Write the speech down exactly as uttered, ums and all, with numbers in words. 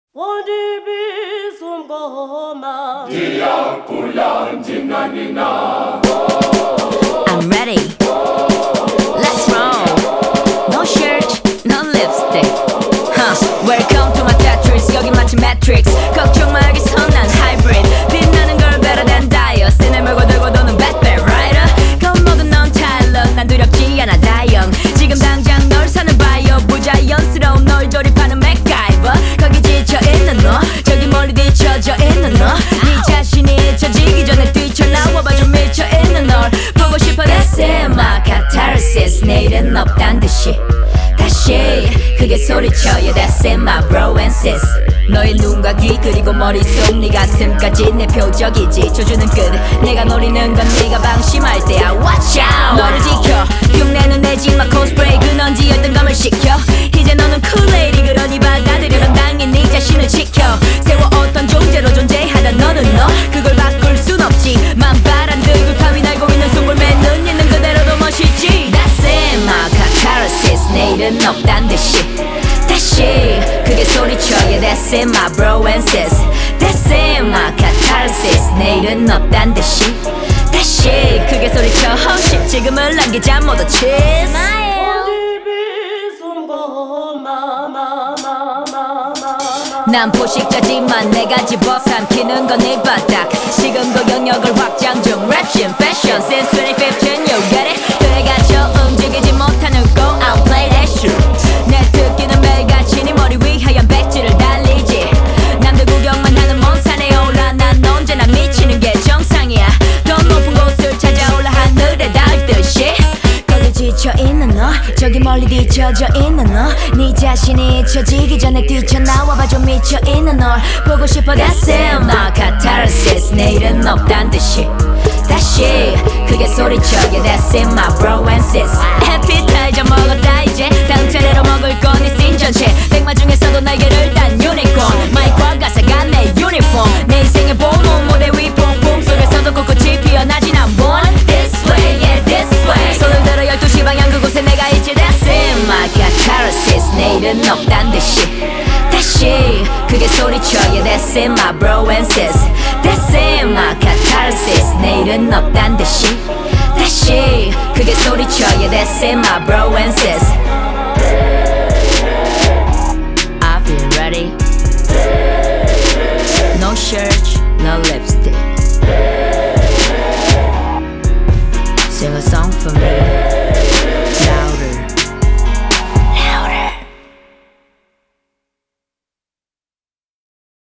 Wajibi sumgoma Dia pulang jinganina. I'm ready. Let's roll. No shirt, no lipstick. Huh. Welcome to my Tetris. 여기 마치 Matrix. 걱정 마 여기선 난 hybrid. 빛나는 걸 better than dial. 신을 물고 들고 도는 Batman Rider. 겁먹은 넌 Tyler. 난 두렵지 않아 다영. 지금 당장 널 사는 바이오. 부자연스러운 널 조립하는 MacGyver. 거기 지쳐있는 너. 저기 멀리 뒤쳐져 있는 너. 네 자신이 잊혀지기 전에 뛰쳐나와봐 좀 미쳐있는 널 보고 싶어. That's it my catharsis. 내일은 없단 듯이 다시 크게 소리쳐. Yeah that's it my bro and sis. 너의 눈과 귀 그리고 머릿속 네 가슴까지 내 표적이지. 조주는 끝 내가 노리는 건 네가 방심할 때야. Watch out. 너를 지켜 흉내는 내지 마. 코스프레이 근원지였던 감을 시켜. 이제 너는 쿨레이디 그러니 받아들여. 넌 당연히 네 자신을 지켜. 세워 어떤 존재로 존재하다 너는 너 그걸 바꿀 순 없지. 만바란 들고 타위 날고 있는 송골매 눈 있는 그대로도 멋있지. That's it my catharsis. 내일은 없단 듯이 다시 크게 소리쳐. Yeah that's it my bro and sis. That's it my catharsis. 내일은 없단 듯이 다시 크게 소리쳐. Oh shit 지금을 남기자 모두 cheers. Wajibi sumgoma 난 포식자지만 내가 집어 삼키는 건 이 바닥. 지금도 영역을 확장 중. 랩신 패션 since twenty fifteen you get it. 그래 갇혀 움직이지 못하는 go out play that shit. 내 특기는 매일같이 네 머리 위 하얀 백지를 달리지. 남들 구경만 하는 먼 산에 올라 난 언제나 미치는 게 정상이야. 더 높은 곳을 찾아올라 하늘에 닿을 듯이. 거기 지쳐있는 너 저기 멀리 뒤쳐져 있는 너 네 자신이 잊혀지기 전에 뛰쳐나와봐 좀 미쳐있는 널 보고 싶어. That's it my catharsis. 내일은 없단 듯이 다시 크게 소리쳐. Yeah that's it my bro and sis. Appetizer 먹었다 이제 다음 차례로 먹을 건 네 씬 전체. 백마 중에서도 날개를 단 유니콘. 마이크와 가사가 내 유니폼. 내 인생의 보모 무대 위 퐁퐁 속에서도 꿋꿋이 피어나진 I'm born this way yeah this way. 손을 들어 열두 시 방향 그곳에 내가 있지. That's it my catharsis. 내일은 없단 듯이 다시 크게 소리쳐. Yeah that's it my bro and sis. That's it my catharsis. 내일은 없단 듯이 다시 크게 소리쳐. Yeah that's it my bro and sis.